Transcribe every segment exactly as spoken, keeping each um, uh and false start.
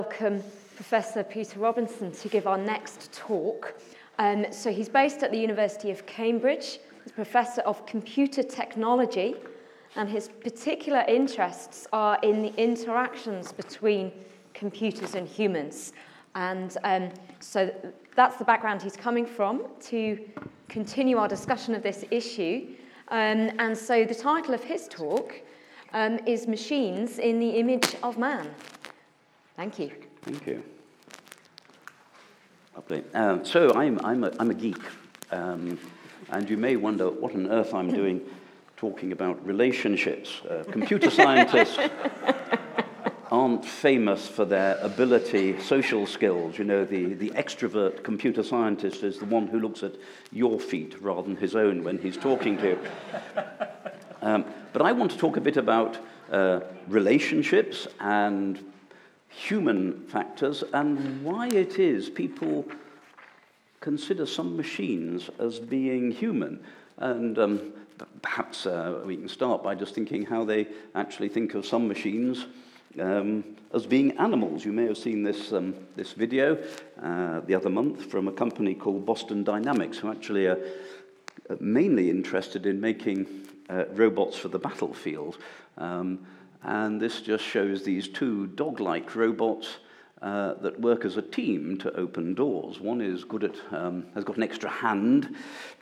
Welcome Professor Peter Robinson to give our next talk. Um, so he's based at the University of Cambridge. He's Professor of Computer Technology, and his particular interests are in the interactions between computers and humans. And um, so that's the background he's coming from to continue our discussion of this issue. Um, and so the title of his talk um, is Machines in the Image of Man. Thank you. Thank you. Lovely. Um, so I'm, I'm, a, I'm a geek, um, and you may wonder what on earth I'm doing talking about relationships. Uh, computer scientists aren't famous for their ability, social skills. You know, the, the extrovert computer scientist is the one who looks at your feet rather than his own when he's talking to you. Um, but I want to talk a bit about uh, relationships and human factors and why it is people consider some machines as being human. And um, perhaps uh, we can start by just thinking how they actually think of some machines um, as being animals. You may have seen this, um, this video uh, the other month from a company called Boston Dynamics, who actually are mainly interested in making uh, robots for the battlefield. Um, And this just shows these two dog-like robots uh, that work as a team to open doors. One is good at, um, has got an extra hand,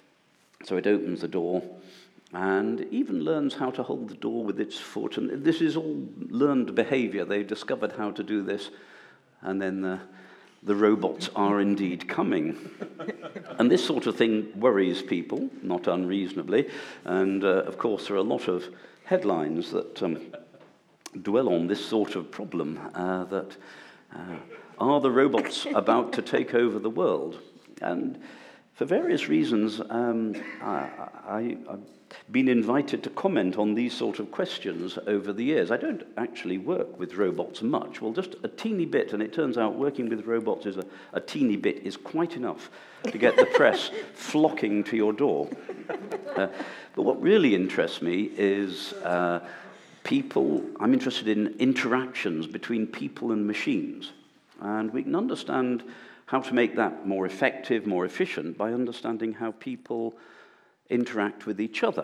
so it opens the door, and even learns how to hold the door with its foot. And this is all learned behavior. They've discovered how to do this, and then the, the robots are indeed coming. And this sort of thing worries people, not unreasonably. And, uh, of course, there are a lot of headlines that Um, dwell on this sort of problem, uh, that uh, are the robots about to take over the world? And for various reasons, um, I, I, I've been invited to comment on these sort of questions over the years. I don't actually work with robots much, well, just a teeny bit, and it turns out working with robots is a, a teeny bit is quite enough to get the press flocking to your door. Uh, but what really interests me is uh, people. I'm interested in interactions between people and machines. And we can understand how to make that more effective, more efficient, by understanding how people interact with each other.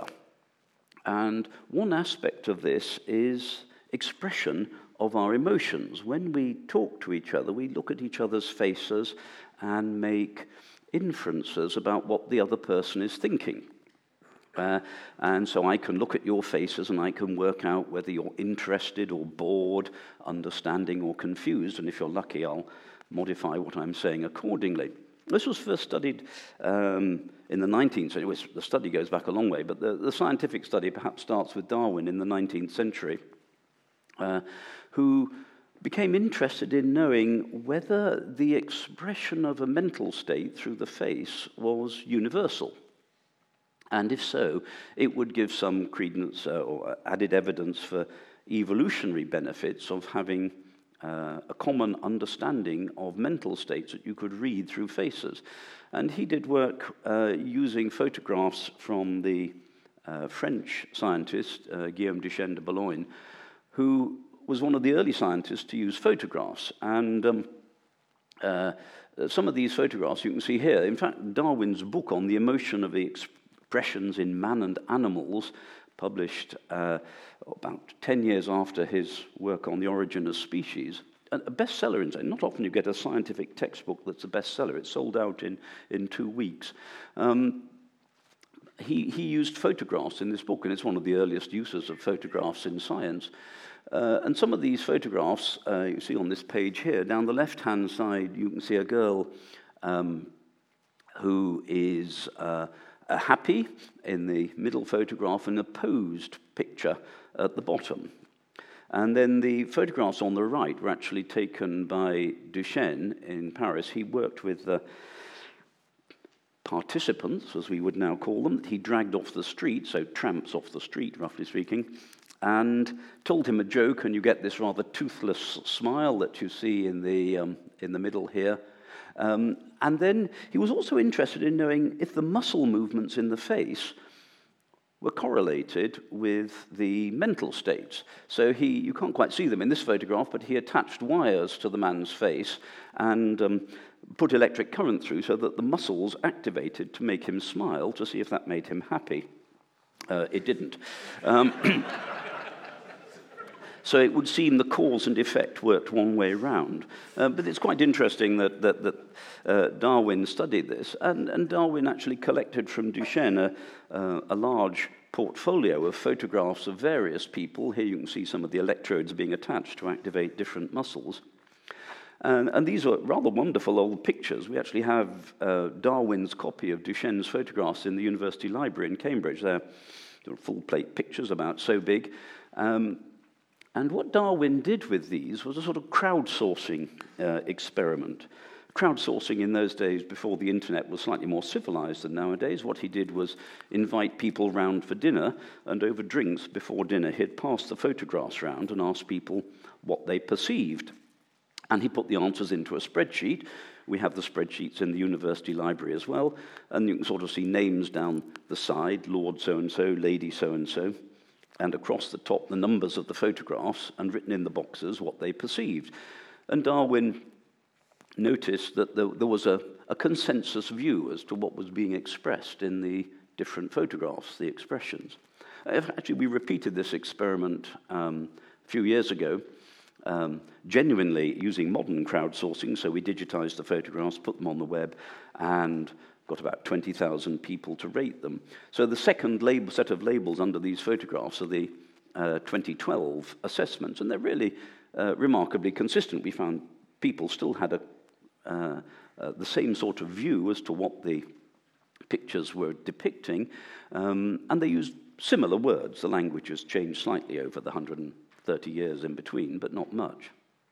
And one aspect of this is expression of our emotions. When we talk to each other, we look at each other's faces and make inferences about what the other person is thinking. Uh, and so I can look at your faces and I can work out whether you're interested or bored, understanding or confused. And if you're lucky, I'll modify what I'm saying accordingly. This was first studied um, in the nineteenth century. The study goes back a long way, but the, the scientific study perhaps starts with Darwin in the nineteenth century, uh, who became interested in knowing whether the expression of a mental state through the face was universal. And if so, it would give some credence uh, or added evidence for evolutionary benefits of having uh, a common understanding of mental states that you could read through faces. And he did work uh, using photographs from the uh, French scientist, uh, Guillaume Duchenne de Boulogne, who was one of the early scientists to use photographs. And um, uh, some of these photographs you can see here. In fact, Darwin's book on the emotion of the expression Expressions in Man and Animals, published uh, about ten years after his work on the origin of species, a bestseller. In not often you get a scientific textbook that's a bestseller. It's sold out in, in two weeks. Um, he, he used photographs in this book, and it's one of the earliest uses of photographs in science. Uh, and some of these photographs, uh, you see on this page here, down the left-hand side, you can see a girl um, who is Uh, Uh, happy in the middle photograph and a posed picture at the bottom. And then the photographs on the right were actually taken by Duchenne in Paris. He worked with the participants, as we would now call them, that he dragged off the street, so tramps off the street, roughly speaking, and told him a joke, and you get this rather toothless smile that you see in the, um, in the middle here. Um, and then he was also interested in knowing if the muscle movements in the face were correlated with the mental states. So he, you can't quite see them in this photograph, but he attached wires to the man's face and um, put electric current through so that the muscles activated to make him smile to see if that made him happy. Uh, it didn't. Um, So it would seem the cause and effect worked one way round. Uh, but it's quite interesting that, that, that uh, Darwin studied this, and, and Darwin actually collected from Duchenne a, uh, a large portfolio of photographs of various people. Here you can see some of the electrodes being attached to activate different muscles. And, and these are rather wonderful old pictures. We actually have uh, Darwin's copy of Duchenne's photographs in the University Library in Cambridge. They're, they're full-plate pictures about so big. Um, And what Darwin did with these was a sort of crowdsourcing uh, experiment. Crowdsourcing in those days, before the internet, was slightly more civilized than nowadays. What he did was invite people round for dinner, and over drinks before dinner, he'd pass the photographs round and ask people what they perceived. And he put the answers into a spreadsheet. We have the spreadsheets in the university library as well, and you can sort of see names down the side, Lord so-and-so, Lady so-and-so, and across the top the numbers of the photographs, and written in the boxes what they perceived. And Darwin noticed that there, there was a, a consensus view as to what was being expressed in the different photographs, the expressions. Actually, we repeated this experiment um, a few years ago, um, genuinely using modern crowdsourcing. So we digitized the photographs, put them on the web, and got about twenty thousand people to rate them. So the second label, set of labels under these photographs are the uh, twenty twelve assessments, and they're really uh, remarkably consistent. We found people still had a, uh, uh, the same sort of view as to what the pictures were depicting, um, and they used similar words. The language has changed slightly over the one hundred thirty years in between, but not much.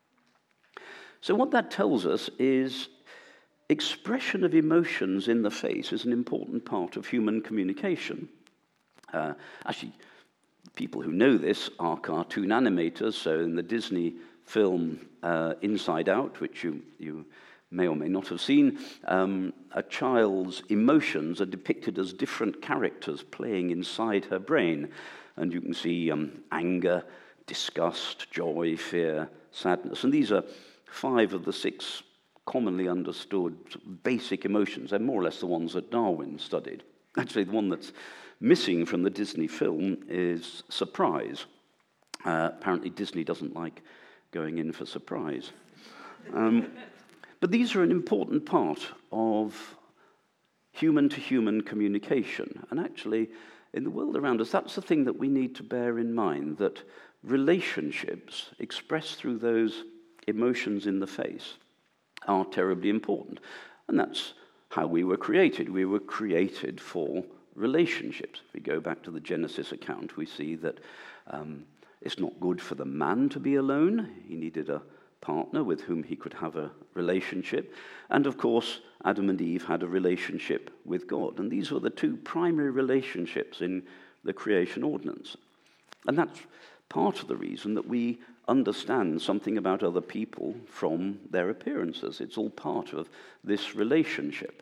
So what that tells us is expression of emotions in the face is an important part of human communication. Uh, actually, people who know this are cartoon animators. So in the Disney film uh, Inside Out, which you, you may or may not have seen, um, a child's emotions are depicted as different characters playing inside her brain. And you can see um, anger, disgust, joy, fear, sadness. And these are five of the six commonly understood basic emotions. They're more or less the ones that Darwin studied. Actually, the one that's missing from the Disney film is surprise. Uh, apparently, Disney doesn't like going in for surprise. Um, but these are an important part of human-to-human communication. And actually, in the world around us, that's the thing that we need to bear in mind, that relationships expressed through those emotions in the face are terribly important. And that's how we were created. We were created for relationships. If we go back to the Genesis account, we see that um, it's not good for the man to be alone. He needed a partner with whom he could have a relationship. And of course, Adam and Eve had a relationship with God. And these were the two primary relationships in the creation ordinance. And that's part of the reason that we understand something about other people from their appearances. It's all part of this relationship.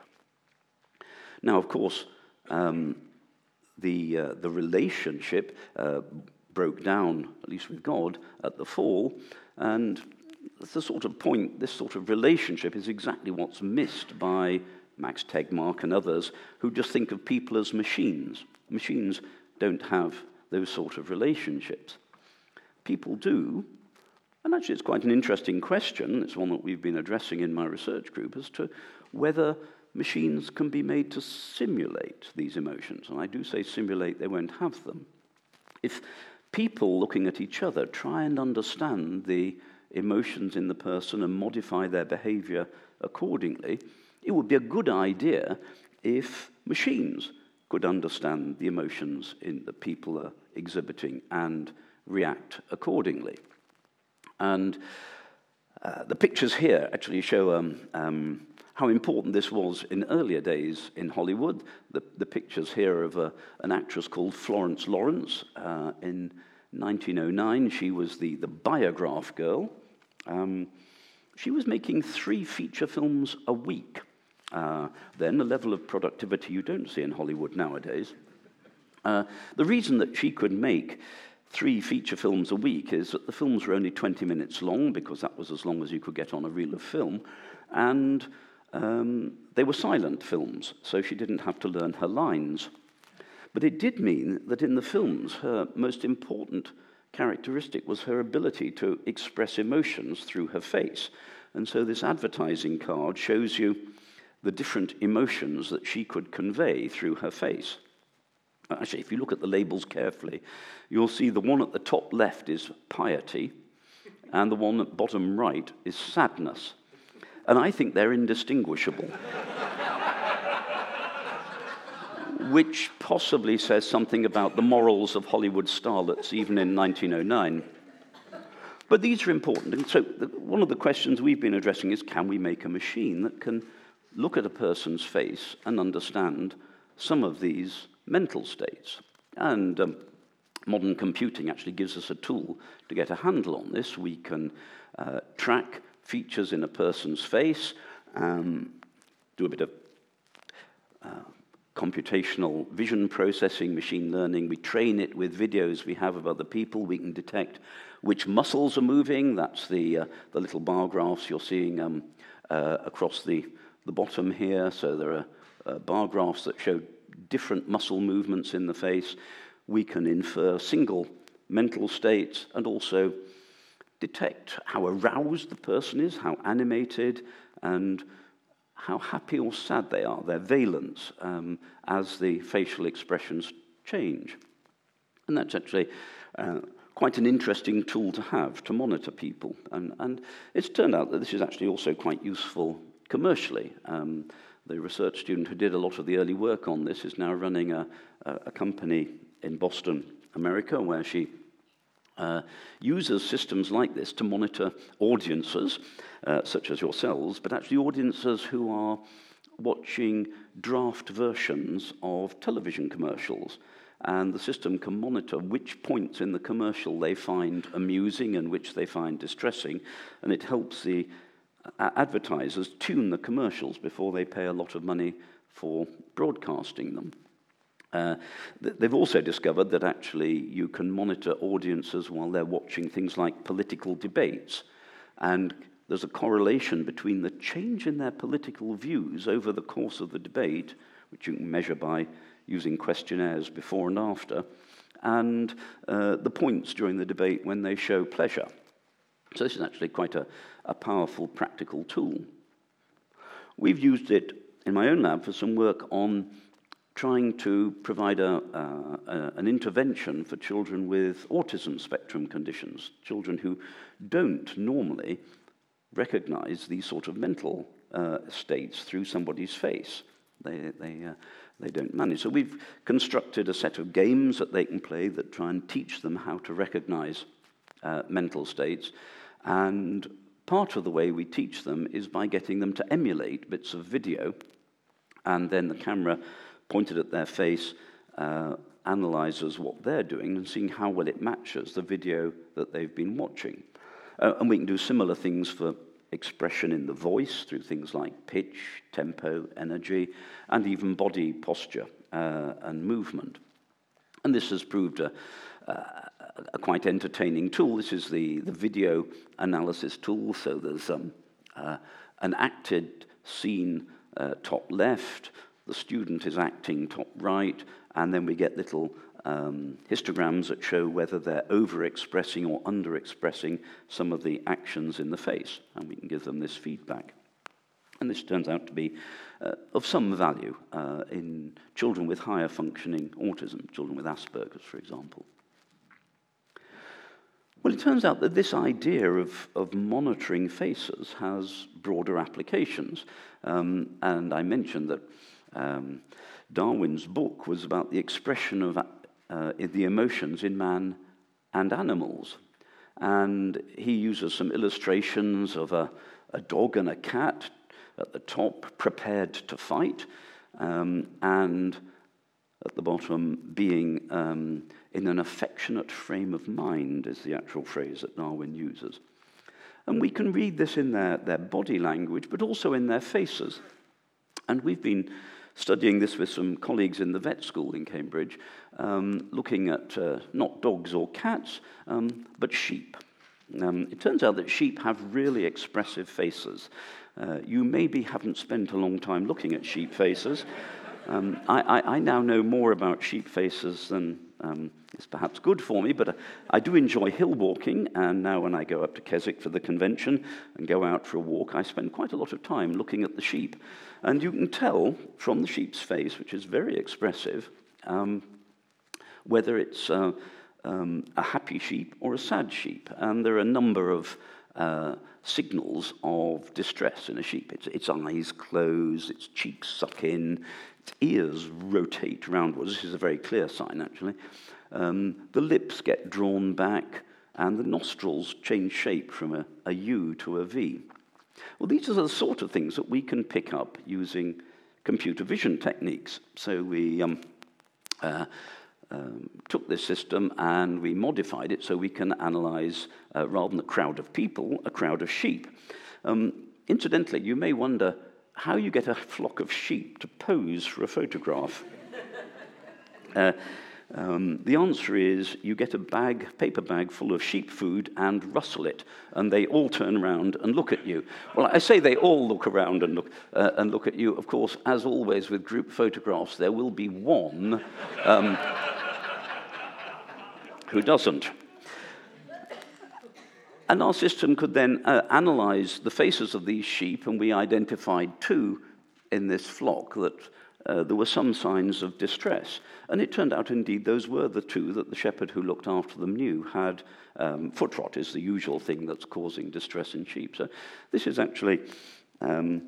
Now, of course, um, the, uh, the relationship uh, broke down, at least with God, at the fall, and the sort of point, this sort of relationship is exactly what's missed by Max Tegmark and others who just think of people as machines. Machines don't have those sort of relationships. People do, and actually it's quite an interesting question, it's one that we've been addressing in my research group, as to whether machines can be made to simulate these emotions. And I do say simulate, they won't have them. If people looking at each other try and understand the emotions in the person and modify their behavior accordingly, it would be a good idea if machines could understand the emotions in, that people are exhibiting and react accordingly. And uh, the pictures here actually show um, um, how important this was in earlier days in Hollywood. The, the pictures here of a, an actress called Florence Lawrence. Uh, in nineteen oh nine, she was the, the Biograph girl. Um, she was making three feature films a week. Uh, then a level of productivity you don't see in Hollywood nowadays. Uh, the reason that she could make three feature films a week is that the films were only twenty minutes long, because that was as long as you could get on a reel of film, and um, they were silent films, so she didn't have to learn her lines. But it did mean that in the films, her most important characteristic was her ability to express emotions through her face. And so this advertising card shows you the different emotions that she could convey through her face. Actually, if you look at the labels carefully, you'll see the one at the top left is piety, and the one at bottom right is sadness. And I think they're indistinguishable. Which possibly says something about the morals of Hollywood starlets, even in nineteen oh nine. But these are important. And so the, one of the questions we've been addressing is, can we make a machine that can look at a person's face and understand some of these mental states? And um, modern computing actually gives us a tool to get a handle on this. We can uh, track features in a person's face, um, do a bit of uh, computational vision processing, machine learning. We train it with videos we have of other people. We can detect which muscles are moving. That's the, uh, the little bar graphs you're seeing um, uh, across the, the bottom here. So there are uh, bar graphs that show different muscle movements in the face. We can infer single mental states and also detect how aroused the person is, how animated, and how happy or sad they are, their valence, um, as the facial expressions change. And that's actually uh, quite an interesting tool to have to monitor people. And, and it's turned out that this is actually also quite useful commercially. Um, the research student who did a lot of the early work on this is now running a, a company in Boston, America, where she Uh, uses systems like this to monitor audiences, uh, such as yourselves, but actually audiences who are watching draft versions of television commercials. And the system can monitor which points in the commercial they find amusing and which they find distressing, and it helps the uh, advertisers tune the commercials before they pay a lot of money for broadcasting them. Uh, they've also discovered that actually you can monitor audiences while they're watching things like political debates, and there's a correlation between the change in their political views over the course of the debate, which you can measure by using questionnaires before and after, and uh, the points during the debate when they show pleasure. So this is actually quite a, a powerful practical tool. We've used it in my own lab for some work on trying to provide a, uh, a, an intervention for children with autism spectrum conditions, children who don't normally recognize these sort of mental uh, states through somebody's face. They, they, uh, they don't manage. So we've constructed a set of games that they can play that try and teach them how to recognize uh, mental states. And part of the way we teach them is by getting them to emulate bits of video, and then the camera pointed at their face uh, analyzes what they're doing and seeing how well it matches the video that they've been watching. Uh, and we can do similar things for expression in the voice through things like pitch, tempo, energy, and even body posture uh, and movement. And this has proved a, a, a quite entertaining tool. This is the, the video analysis tool. So there's um, uh, an acted scene uh, top left, the student is acting top right, and then we get little um, histograms that show whether they're over-expressing or under-expressing some of the actions in the face, and we can give them this feedback. And this turns out to be uh, of some value uh, in children with higher functioning autism, children with Asperger's, for example. Well, it turns out that this idea of, of monitoring faces has broader applications. Um, and I mentioned that um, Darwin's book was about the expression of uh, the emotions in man and animals. And he uses some illustrations of a, a dog and a cat at the top, prepared to fight, um, and at the bottom, being um, in an affectionate frame of mind, is the actual phrase that Darwin uses. And we can read this in their, their body language, but also in their faces. And we've been studying this with some colleagues in the vet school in Cambridge, um, looking at uh, not dogs or cats, um, but sheep. Um, it turns out that sheep have really expressive faces. Uh, you maybe haven't spent a long time looking at sheep faces. Um, I, I, I now know more about sheep faces than um, is perhaps good for me, but uh, I do enjoy hill walking, and now when I go up to Keswick for the convention and go out for a walk, I spend quite a lot of time looking at the sheep. And you can tell from the sheep's face, which is very expressive, um, whether it's uh, um, a happy sheep or a sad sheep. And there are a number of uh, signals of distress in a sheep. Its, its eyes close, its cheeks suck in, its ears rotate roundwards. This is a very clear sign, actually. Um, the lips get drawn back, and the nostrils change shape from a, a U to a V. Well, these are the sort of things that we can pick up using computer vision techniques. So we um, uh, um, took this system and we modified it so we can analyze, uh, rather than a crowd of people, a crowd of sheep. Um, incidentally, you may wonder how you get a flock of sheep to pose for a photograph. uh, Um, the answer is you get a bag, paper bag full of sheep food and rustle it, and they all turn around and look at you. Well, I say they all look around and look, uh, and look at you. Of course, as always with group photographs, there will be one um, who doesn't. And our system could then uh, analyze the faces of these sheep, and we identified two in this flock that Uh, there were some signs of distress. And it turned out, indeed, those were the two that the shepherd who looked after them knew had um, foot rot, is the usual thing that's causing distress in sheep. So this is actually... Um,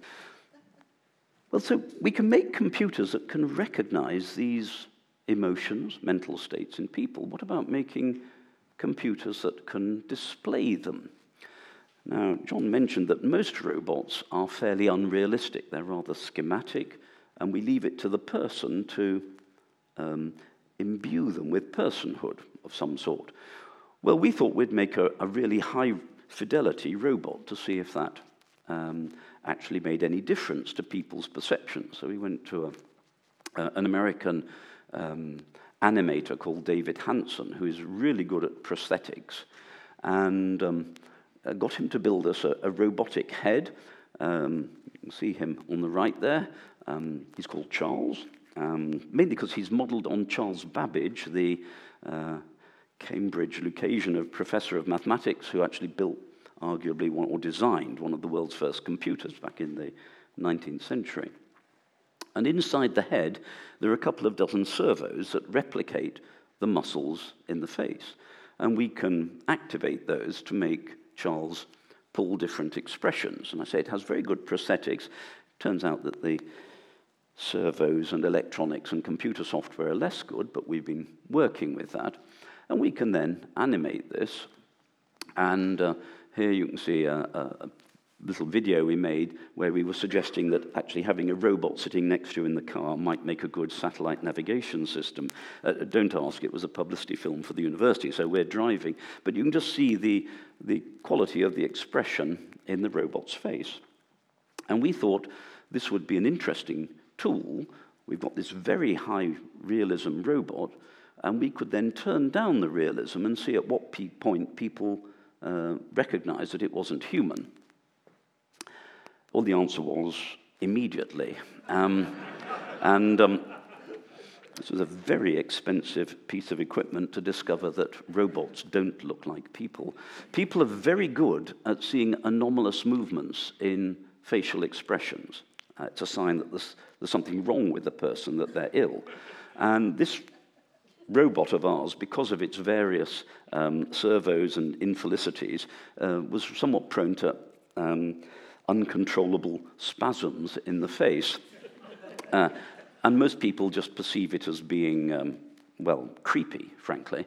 well, so we can make computers that can recognize these emotions, mental states in people. What about making computers that can display them? Now, John mentioned that most robots are fairly unrealistic. They're rather schematic, and we leave it to the person to um, imbue them with personhood of some sort. Well, we thought we'd make a, a really high-fidelity robot to see if that um, actually made any difference to people's perceptions. So we went to a, uh, an American um, animator called David Hanson, who is really good at prosthetics, and um, got him to build us a, a robotic head. Um, you can see him on the right there. Um, he's called Charles, um, mainly because he's modelled on Charles Babbage, the uh, Cambridge Lucasian professor of mathematics, who actually built, arguably, one, or designed one of the world's first computers back in the nineteenth century. And inside the head, there are a couple of dozen servos that replicate the muscles in the face. And we can activate those to make Charles pull different expressions. And I say it has very good prosthetics. Turns out that the servos and electronics and computer software are less good, but we've been working with that. And we can then animate this. And uh, here you can see a, a little video we made where we were suggesting that actually having a robot sitting next to you in the car might make a good satellite navigation system. Uh, don't ask, it was a publicity film for the university, so we're driving. But you can just see the, the quality of the expression in the robot's face. And we thought this would be an interesting tool. We've got this very high realism robot, and we could then turn down the realism and see at what pe- point people uh, recognize that it wasn't human. Well, the answer was immediately. Um, and um, this was a very expensive piece of equipment to discover that robots don't look like people. People are very good at seeing anomalous movements in facial expressions. Uh, it's a sign that there's, there's something wrong with the person, that they're ill. And this robot of ours, because of its various um, servos and infelicities, uh, was somewhat prone to um, uncontrollable spasms in the face. Uh, and most people just perceive it as being, um, well, creepy, frankly.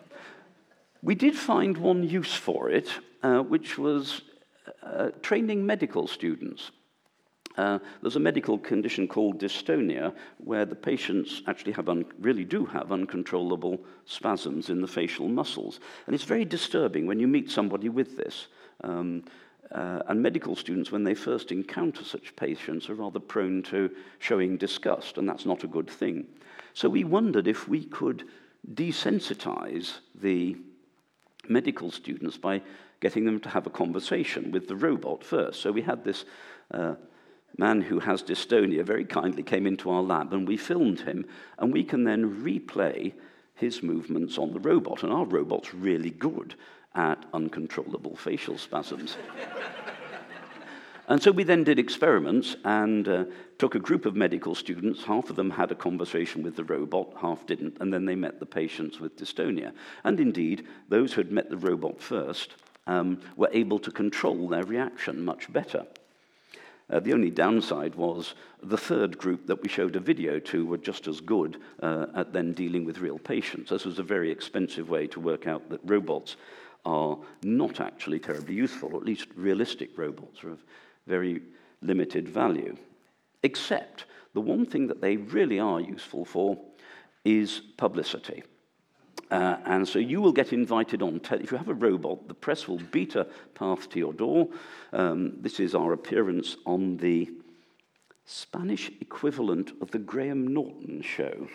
We did find one use for it, uh, which was uh, training medical students. Uh, there's a medical condition called dystonia, where the patients actually have un- really do have uncontrollable spasms in the facial muscles. And it's very disturbing when you meet somebody with this. Um, Uh, and medical students, when they first encounter such patients, are rather prone to showing disgust, and that's not a good thing. So we wondered if we could desensitize the medical students by getting them to have a conversation with the robot first. So we had this uh, man who has dystonia very kindly came into our lab, and we filmed him, and we can then replay his movements on the robot, and our robot's really good at uncontrollable facial spasms. And so we then did experiments and uh, took a group of medical students. Half of them had a conversation with the robot, half didn't, and then they met the patients with dystonia. And indeed, those who had met the robot first um, were able to control their reaction much better. Uh, the only downside was the third group that we showed a video to were just as good uh, at then dealing with real patients. This was a very expensive way to work out that robots are not actually terribly useful, or at least realistic robots are of very limited value. Except the one thing that they really are useful for is publicity. Uh, and so you will get invited on. Te- if you have a robot, the press will beat a path to your door. Um, this is our appearance on the Spanish equivalent of the Graham Norton show,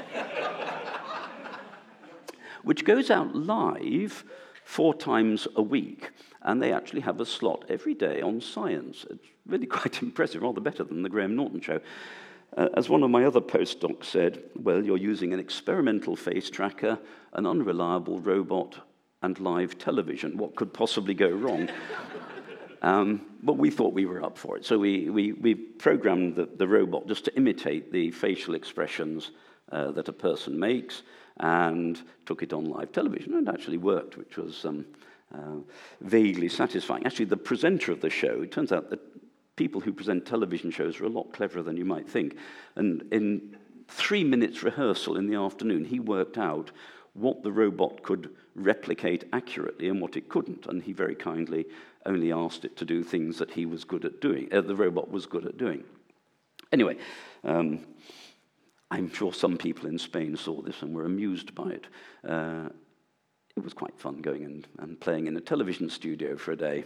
which goes out live four times a week, and they actually have a slot every day on science. It's really quite impressive, rather better than the Graham Norton show. Uh, as one of my other postdocs said, well, you're using an experimental face tracker, an unreliable robot, and live television. What could possibly go wrong? um, but we thought we were up for it. So we, we, we programmed the, the robot just to imitate the facial expressions uh, that a person makes, and took it on live television, and it actually worked, which was um, uh, vaguely satisfying. Actually, the presenter of the show, it turns out that people who present television shows are a lot cleverer than you might think. And in three minutes rehearsal in the afternoon, he worked out what the robot could replicate accurately and what it couldn't. And he very kindly only asked it to do things that he was good at doing, uh, the robot was good at doing. Anyway, um, I'm sure some people in Spain saw this and were amused by it. Uh, it was quite fun going and, and playing in a television studio for a day.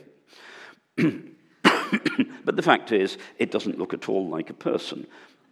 But the fact is, it doesn't look at all like a person.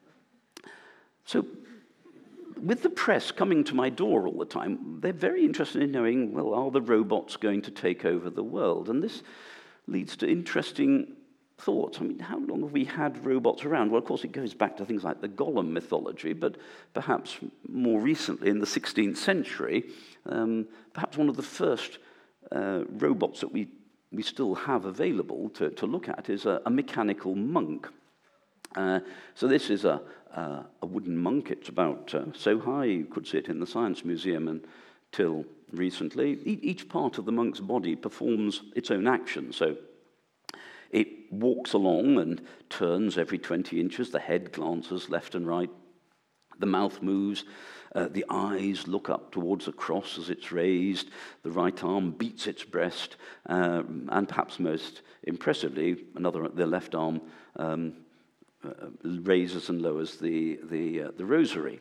So, with the press coming to my door all the time, they're very interested in knowing, well, are the robots going to take over the world? And this leads to interesting thoughts. I mean, how long have we had robots around? Well, of course, it goes back to things like the Golem mythology, but perhaps more recently, in the sixteenth century, um, perhaps one of the first uh, robots that we we still have available to, to look at is a, a mechanical monk. Uh, so this is a, a, a wooden monk. It's about uh, so high, you could see it in the Science Museum until recently. E- each part of the monk's body performs its own action. So it walks along and turns every twenty inches. The head glances left and right. The mouth moves. Uh, the eyes look up towards a cross as it's raised. The right arm beats its breast. Um, and perhaps most impressively, another, the left arm um, uh, raises and lowers the, the, uh, the rosary.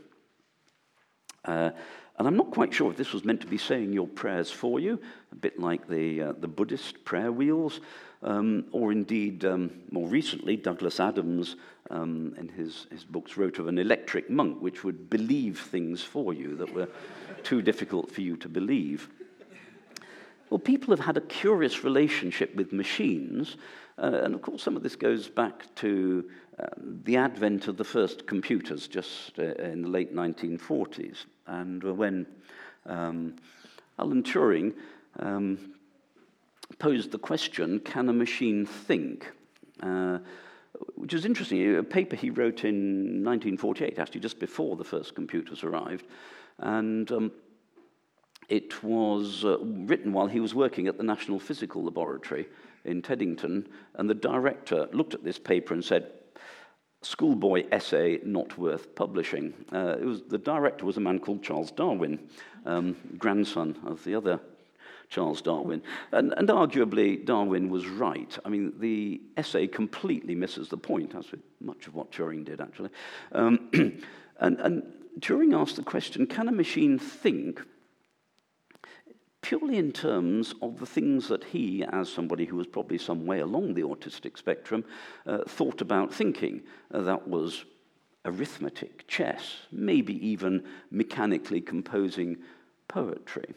Uh, and I'm not quite sure if this was meant to be saying your prayers for you, a bit like the, uh, the Buddhist prayer wheels, um, or indeed, um, more recently, Douglas Adams, um, in his, his books, wrote of an electric monk which would believe things for you that were too difficult for you to believe. Well, people have had a curious relationship with machines, uh, and of course some of this goes back to um, the advent of the first computers just uh, in the late nineteen forties, and when um, Alan Turing um, posed the question, can a machine think? Uh, which is interesting, a paper he wrote in nineteen forty-eight, actually just before the first computers arrived, and um, it was uh, written while he was working at the National Physical Laboratory in Teddington, and the director looked at this paper and said, schoolboy essay not worth publishing. Uh, it was, the director was a man called Charles Darwin, um, grandson of the other Charles Darwin. And, and arguably, Darwin was right. I mean, the essay completely misses the point, as with much of what Turing did, actually. Um, and, and Turing asked the question, can a machine think? purely in terms of the things that he, as somebody who was probably some way along the autistic spectrum, uh, thought about thinking. Uh, that was arithmetic, chess, maybe even mechanically composing poetry.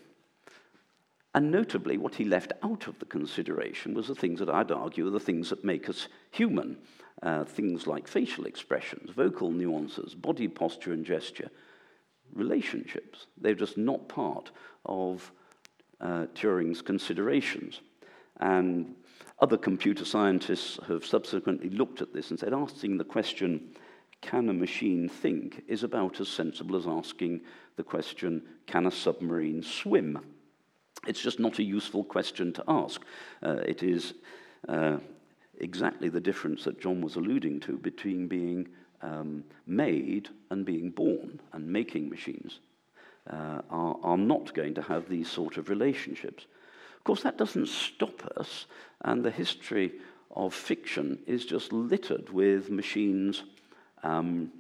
And notably, what he left out of the consideration was the things that I'd argue are the things that make us human. Uh, things like facial expressions, vocal nuances, body posture and gesture, relationships. They're just not part of uh, Turing's considerations. And other computer scientists have subsequently looked at this and said, asking the question, can a machine think, is about as sensible as asking the question, can a submarine swim? It's just not a useful question to ask. Uh, it is uh, exactly the difference that John was alluding to between being um, made and being born, and making machines uh, are, are not going to have these sort of relationships. Of course, that doesn't stop us, and the history of fiction is just littered with machines um,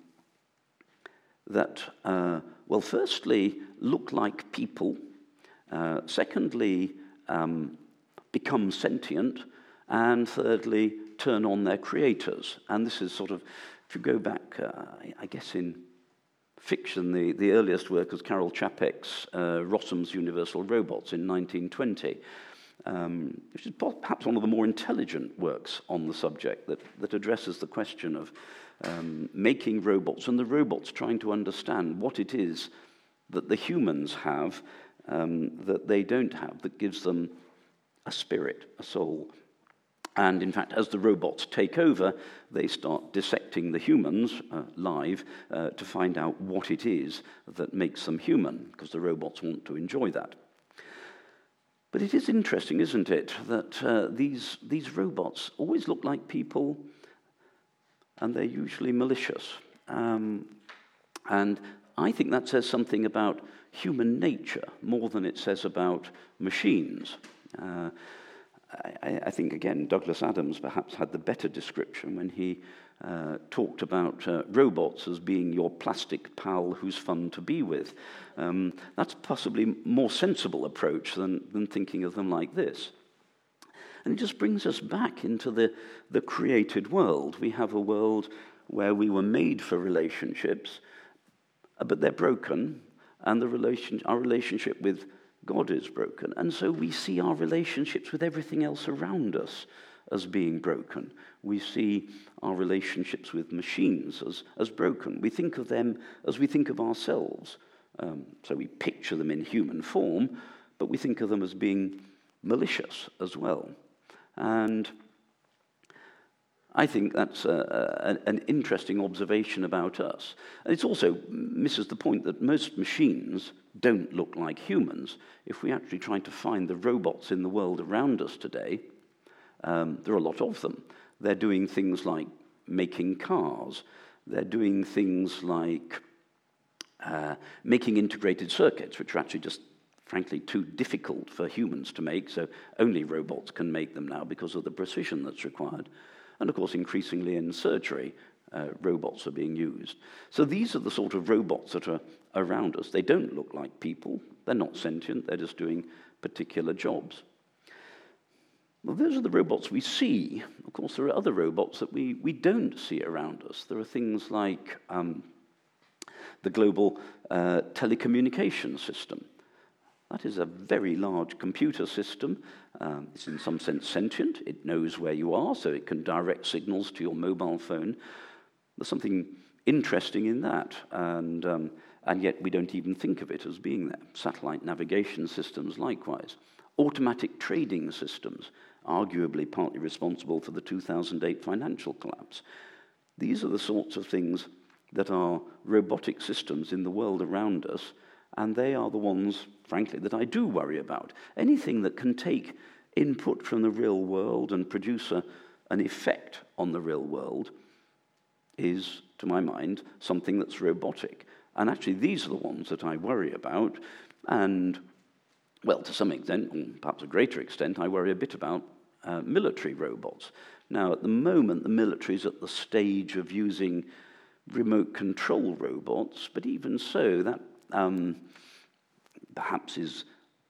that, uh, well, firstly, look like people, uh, secondly, um, become sentient, and thirdly, turn on their creators. And this is sort of, if you go back, uh, I guess in fiction, the, the earliest work was Karel Čapek's uh, Rossum's Universal Robots in nineteen twenty, um, which is perhaps one of the more intelligent works on the subject that, that addresses the question of um, making robots, and the robots trying to understand what it is that the humans have um, that they don't have, that gives them a spirit, a soul. And in fact, as the robots take over, they start dissecting the humans uh, live uh, to find out what it is that makes them human, because the robots want to enjoy that. But it is interesting, isn't it, that uh, these, these robots always look like people, and they're usually malicious. Um, and I think that says something about human nature more than it says about machines. Uh, I, I think, again, Douglas Adams perhaps had the better description when he uh, talked about uh, robots as being your plastic pal who's fun to be with. Um, that's possibly a more sensible approach than, than thinking of them like this. And it just brings us back into the, the created world. We have a world where we were made for relationships, but they're broken, and the relation, our relationship with God is broken. And so we see our relationships with everything else around us as being broken. We see our relationships with machines as, as broken. We think of them as we think of ourselves. Um, so we picture them in human form, but we think of them as being malicious as well. And I think that's a, a, an interesting observation about us. And it also misses the point that most machines don't look like humans. If we actually try to find the robots in the world around us today, um, there are a lot of them. They're doing things like making cars. They're doing things like uh, making integrated circuits, which are actually just, frankly, too difficult for humans to make, so only robots can make them now because of the precision that's required. And of course, increasingly in surgery, uh, robots are being used. So these are the sort of robots that are around us. They don't look like people. They're not sentient. They're just doing particular jobs. Well, those are the robots we see. Of course, there are other robots that we, we don't see around us. There are things like um, the global uh, telecommunications system. That is a very large computer system. Um, it's in some sense sentient. It knows where you are, so it can direct signals to your mobile phone. There's something interesting in that, and, um, and yet we don't even think of it as being there. Satellite navigation systems, likewise. Automatic trading systems, arguably partly responsible for the two thousand eight financial collapse. These are the sorts of things that are robotic systems in the world around us, and they are the ones, frankly, that I do worry about. Anything that can take input from the real world and produce a, an effect on the real world is, to my mind, something that's robotic. And actually, these are the ones that I worry about. And, well, to some extent, or perhaps a greater extent, I worry a bit about uh, military robots. Now, at the moment, the military is at the stage of using remote control robots, but even so, that Um, perhaps is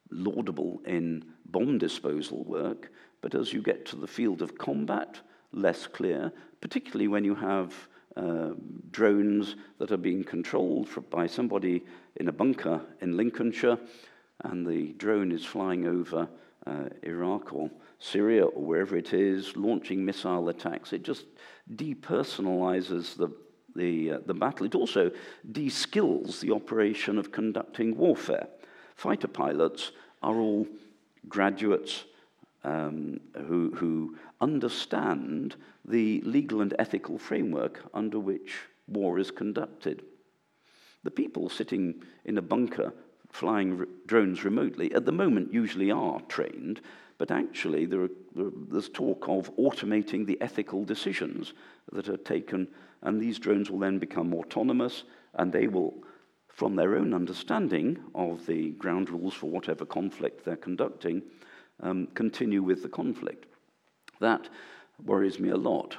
laudable in bomb disposal work, but as you get to the field of combat, less clear, particularly when you have uh, drones that are being controlled for, by somebody in a bunker in Lincolnshire, and the drone is flying over uh, Iraq or Syria or wherever it is, launching missile attacks. It just depersonalizes the, the, uh, the battle. It also de-skills the operation of conducting warfare. Fighter pilots are all graduates um, who, who understand the legal and ethical framework under which war is conducted. The people sitting in a bunker flying r- drones remotely at the moment usually are trained, but actually there are, there, there's talk of automating the ethical decisions that are taken, and these drones will then become autonomous, and they will, from their own understanding of the ground rules for whatever conflict they're conducting, um, continue with the conflict. That worries me a lot.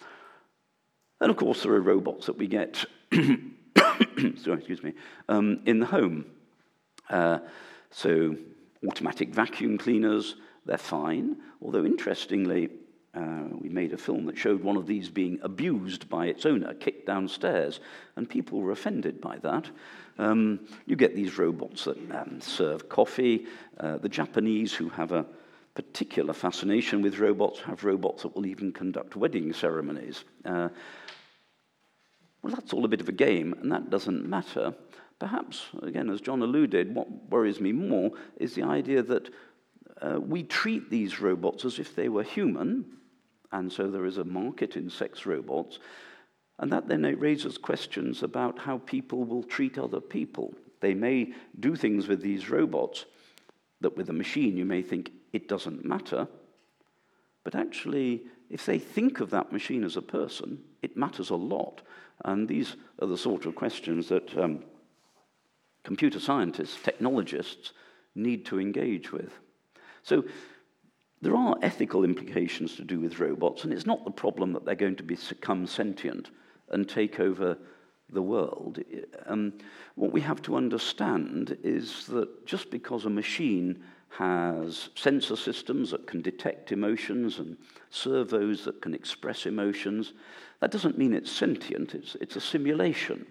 And of course, there are robots that we get sorry, excuse me, um, in the home. Uh, so automatic vacuum cleaners, they're fine. Although interestingly, uh, we made a film that showed one of these being abused by its owner, kicked downstairs, and people were offended by that. Um, you get these robots that um, serve coffee. Uh, the Japanese, who have a particular fascination with robots, have robots that will even conduct wedding ceremonies. Uh, Well, that's all a bit of a game, and that doesn't matter. Perhaps, again, as John alluded, what worries me more is the idea that uh, we treat these robots as if they were human, and so there is a market in sex robots, and that then it raises questions about how people will treat other people. They may do things with these robots that with a machine you may think it doesn't matter, but actually, if they think of that machine as a person, it matters a lot. And these are the sort of questions that um, computer scientists, technologists, need to engage with. So there are ethical implications to do with robots, and it's not the problem that they're going to become sentient and take over the world. Um, what we have to understand is that just because a machine has sensor systems that can detect emotions and servos that can express emotions, that doesn't mean it's sentient, it's, it's a simulation.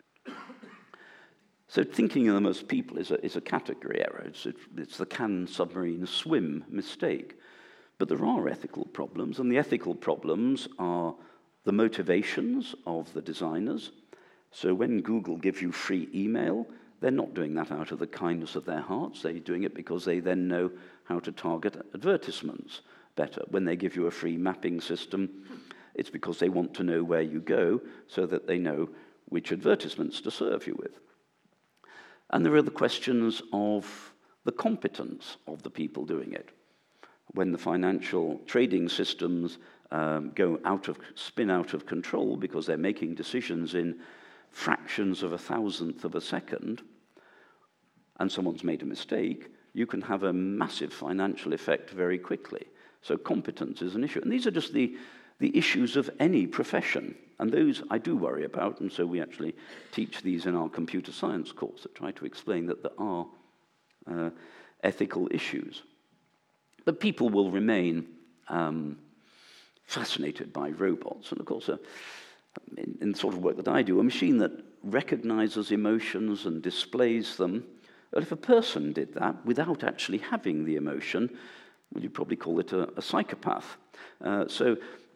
So thinking of them as people is a, is a category error. It's, it's the can submarine swim mistake. But there are ethical problems, and the ethical problems are the motivations of the designers. So when Google gives you free email, they're not doing that out of the kindness of their hearts. They're doing it because they then know how to target advertisements better. When they give you a free mapping system, it's because they want to know where you go so that they know which advertisements to serve you with. And there are the questions of the competence of the people doing it. When the financial trading systems um, go out of, spin out of control because they're making decisions in fractions of a thousandth of a second, and someone's made a mistake, you can have a massive financial effect very quickly. So competence is an issue. And these are just the, the issues of any profession. And those I do worry about, and so we actually teach these in our computer science course that try to explain that there are uh, ethical issues. But people will remain um, fascinated by robots. And of course, uh, in, in the sort of work that I do, a machine that recognizes emotions and displays them, well, if a person did that without actually having the emotion, well, you'd probably call it a, a psychopath. Uh, so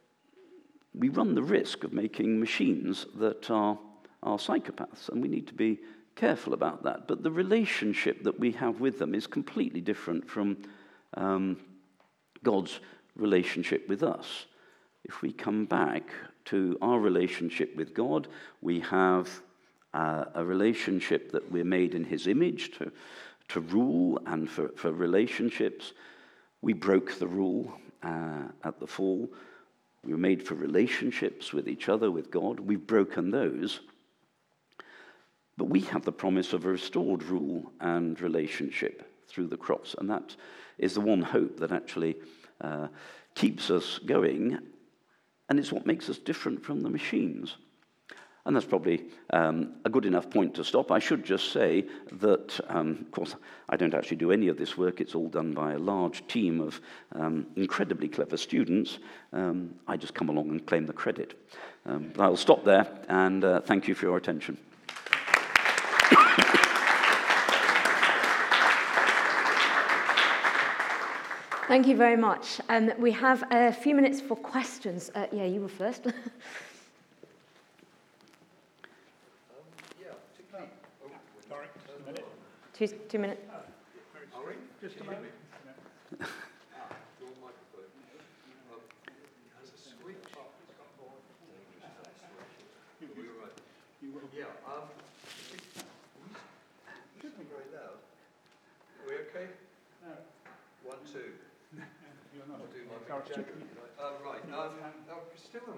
we run the risk of making machines that are, are psychopaths, and we need to be careful about that. But the relationship that we have with them is completely different from um, God's relationship with us. If we come back to our relationship with God, we have uh, a relationship that we're made in his image to, to rule and for, for relationships. We broke the rule uh, at the fall. We were made for relationships with each other, with God. We've broken those. But we have the promise of a restored rule and relationship through the cross. And that is the one hope that actually uh, keeps us going. And it's what makes us different from the machines. And that's probably um, a good enough point to stop. I should just say that, um, of course, I don't actually do any of this work. It's all done by a large team of um, incredibly clever students. Um, I just come along and claim the credit. Um, but I'll stop there, and uh, thank you for your attention. Thank you very much. Um, we have a few minutes for questions. Uh, yeah, you were first. Two, two minutes. Just a moment. Yeah, um, should be very loud. Are we okay? No. One, two. I'll do my big jacket. Uh, right, um, oh, still on.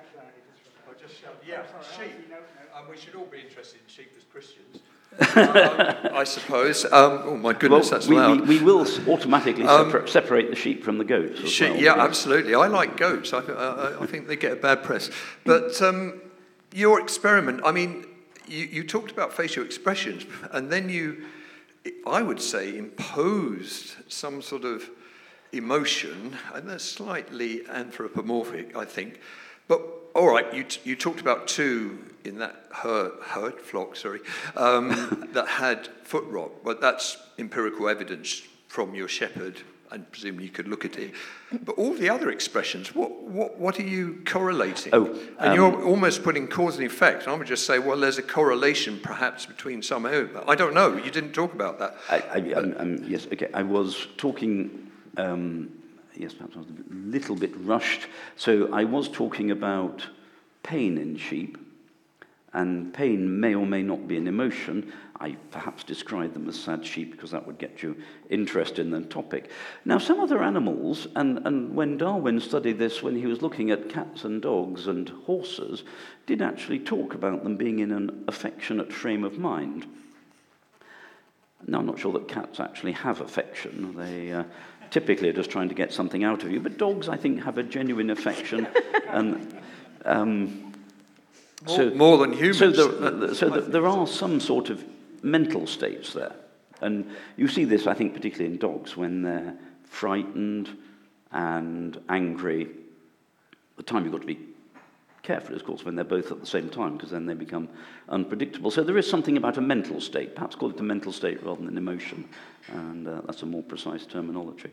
I just shout. Yeah, sheep. Um, we should all be interested in sheep as Christians. um, I suppose. Um, oh my goodness, well, that's we, loud. We, we will automatically um, separ- separate the sheep from the goats. As sheep, well. Yeah, yes. absolutely. I like goats. I, I, I think they get a bad press. But um, your experiment, I mean, you, you talked about facial expressions, and then you, I would say, imposed some sort of emotion, and that's slightly anthropomorphic, I think. But all right, you t- you talked about two in that herd, herd flock, sorry, um, that had foot rot, but that's empirical evidence from your shepherd, and presumably you could look at it. But all the other expressions, what what what are you correlating? Oh, and um, you're almost putting cause and effect. And I would just say, well, there's a correlation perhaps between some. I don't know. You didn't talk about that. I, I, I'm, I'm, yes, okay. I was talking. Um, yes, perhaps I was a little bit rushed. So I was talking about pain in sheep, and pain may or may not be an emotion. I perhaps described them as sad sheep because that would get you interested in the topic. Now, some other animals, and, and when Darwin studied this, when he was looking at cats and dogs and horses, did actually talk about them being in an affectionate frame of mind. Now, I'm not sure that cats actually have affection. They uh, typically are just trying to get something out of you. But dogs, I think, have a genuine affection. and um, More, so, more than humans. So, there, so there, there are some sort of mental states there. And you see this, I think, particularly in dogs, when they're frightened and angry. The time you've got to be careful, of course, when they're both at the same time, because then they become unpredictable. So there is something about a mental state, perhaps call it a mental state rather than emotion, and uh, that's a more precise terminology.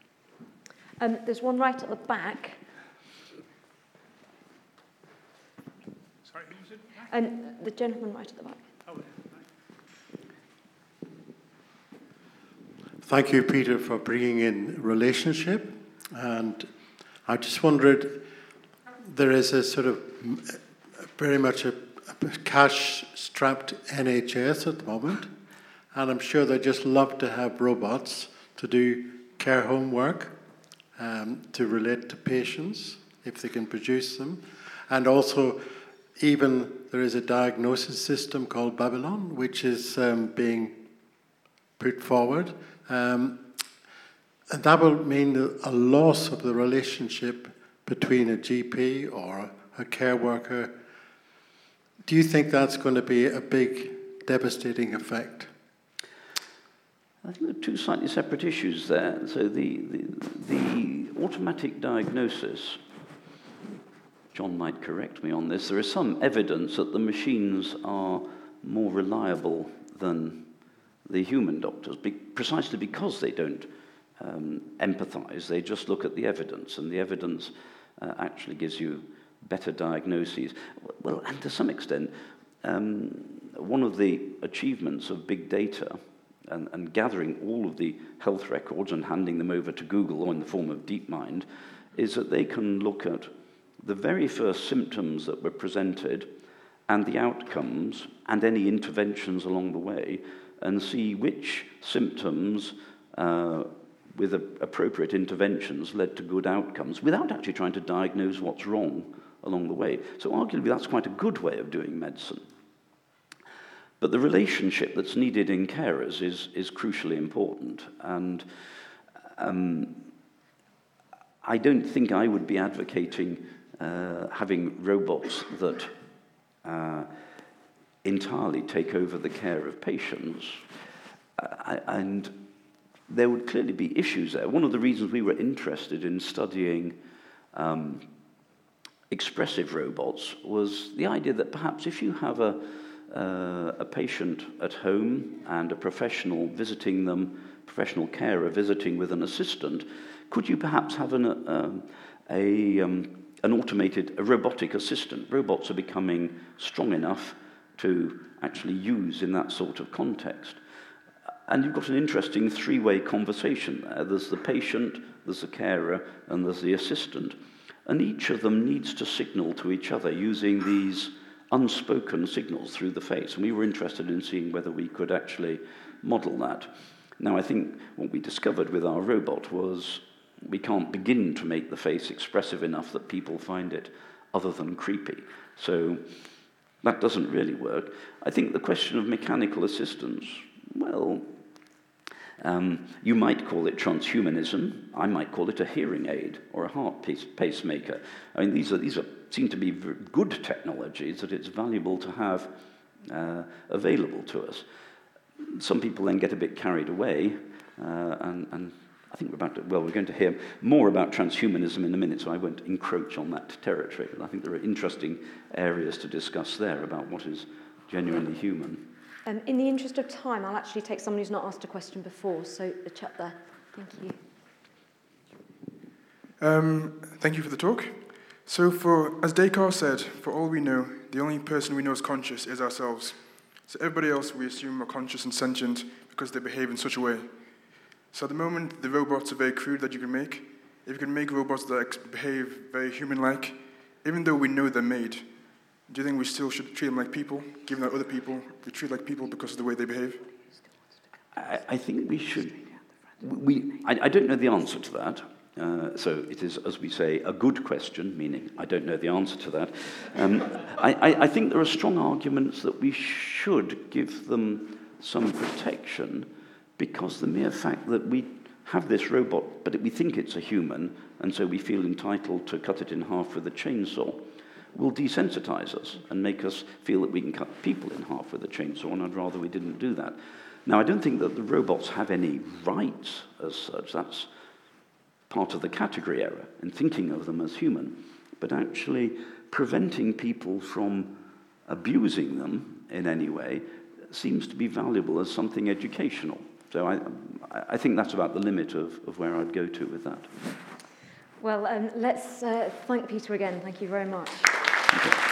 Um, there's one right at the back. Sorry, who was it? And the gentleman right at the back. Oh, Thank you, Peter, for bringing in relationship. And I just wondered, there is a sort of very much a, a cash-strapped N H S at the moment, and I'm sure they just love to have robots to do care home work, um, to relate to patients if they can produce them. And also, even there is a diagnosis system called Babylon, which is um, being put forward. Um, and that will mean a loss of the relationship between a G P or a care worker. Do you think that's going to be a big, devastating effect? I think there are two slightly separate issues there. So the, the, the automatic diagnosis, John might correct me on this, there is some evidence that the machines are more reliable than the human doctors, be, precisely because they don't um, empathize. They just look at the evidence, and the evidence uh, actually gives you better diagnoses. Well, and to some extent, um, one of the achievements of big data and, and gathering all of the health records and handing them over to Google or in the form of DeepMind is that they can look at the very first symptoms that were presented and the outcomes and any interventions along the way, and see which symptoms uh, with a, appropriate interventions led to good outcomes without actually trying to diagnose what's wrong along the way. So arguably that's quite a good way of doing medicine. But the relationship that's needed in carers is, is crucially important. And um, I don't think I would be advocating uh, having robots that uh, entirely take over the care of patients. Uh, and there would clearly be issues there. One of the reasons we were interested in studying um, expressive robots was the idea that perhaps if you have a, uh, a patient at home and a professional visiting them, professional carer visiting with an assistant, could you perhaps have an, uh, a, um, an automated, a robotic assistant? Robots are becoming strong enough to actually use in that sort of context. And you've got an interesting three-way conversation there. There's the patient, there's the carer, and there's the assistant. And each of them needs to signal to each other using these unspoken signals through the face. And we were interested in seeing whether we could actually model that. Now, I think what we discovered with our robot was we can't begin to make the face expressive enough that people find it other than creepy. So that doesn't really work. I think the question of mechanical assistance, well, Um, you might call it transhumanism. I might call it a hearing aid or a heart pace, pacemaker. I mean, these are these are seem to be good technologies that it's valuable to have uh, available to us. Some people then get a bit carried away, uh, and, and I think we're about to, well, we're going to hear more about transhumanism in a minute, so I won't encroach on that territory. But I think there are interesting areas to discuss there about what is genuinely human. Um, in the interest of time, I'll actually take someone who's not asked a question before, so the chap there. Thank you. Um, thank you for the talk. So, for as Descartes said, for all we know, the only person we know is conscious is ourselves. So everybody else we assume are conscious and sentient because they behave in such a way. So at the moment, the robots are very crude that you can make. If you can make robots that behave very human-like, even though we know they're made, do you think we still should treat them like people, given that other people we treat like people because of the way they behave? I, I think we should. We. I, I don't know the answer to that. Uh, so it is, as we say, a good question, meaning I don't know the answer to that. Um, I, I, I think there are strong arguments that we should give them some protection, because the mere fact that we have this robot, but we think it's a human, and so we feel entitled to cut it in half with a chainsaw, will desensitize us and make us feel that we can cut people in half with a chainsaw, and I'd rather we didn't do that. Now, I don't think that the robots have any rights as such. That's part of the category error in thinking of them as human. But actually preventing people from abusing them in any way seems to be valuable as something educational. So I, I think that's about the limit of, of where I'd go to with that. Well, um, let's uh, thank Peter again. Thank you very much. Okay.